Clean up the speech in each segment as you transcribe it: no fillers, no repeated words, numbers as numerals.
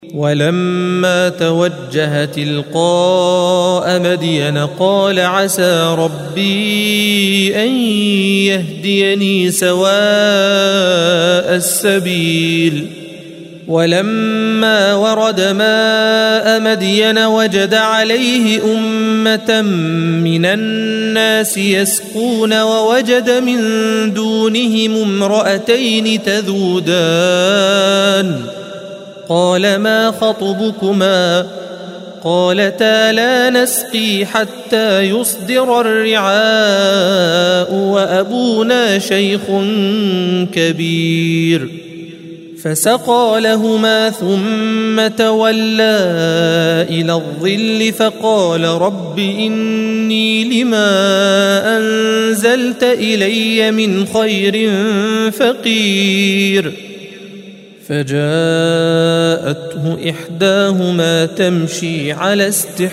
ولما توجه تلقاء مدين قال عسى ربي أن يهديني سواء السبيل. ولما ورد ماء مدين وجد عليه أمة من الناس يسقون ووجد من دونهم امرأتين تذودان قال ما خطبكما قالتا لا نسقي حتى يصدر الرعاء وأبونا شيخ كبير. فسقى لهما ثم تولى إلى الظل فقال رب إني لما أنزلت إلي من خير فقير. فجاءته إحداهما تمشي على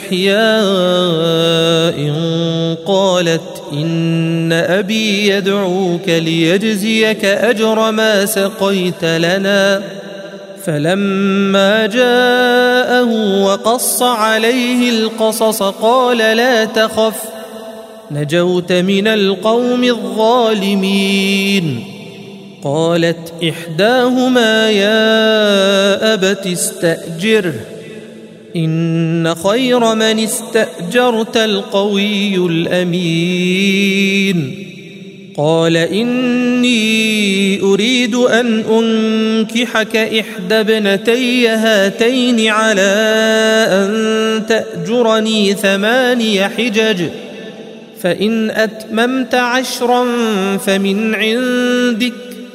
استحياء قالت إن أبي يدعوك ليجزيك أجر ما سقيت لنا. فلما جاءه وقص عليه القصص قال لا تخف نجوت من القوم الظالمين. قالت إحداهما يا أبت استأجره إن خير من استأجرت القوي الأمين. قال إني أريد أن أنكحك إحدى ابنتي هاتين على أن تأجرني 8 حجج فإن أتممت 10 فمن عندك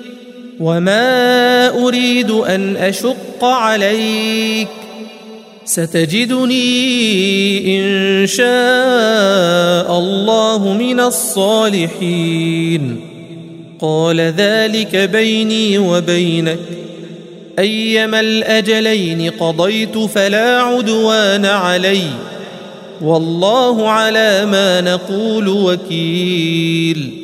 وما أريد أن أشق عليك ستجدني إن شاء الله من الصالحين. قال ذلك بيني وبينك أيما الأجلين قضيت فلا عدوان علي والله على ما نقول وكيل.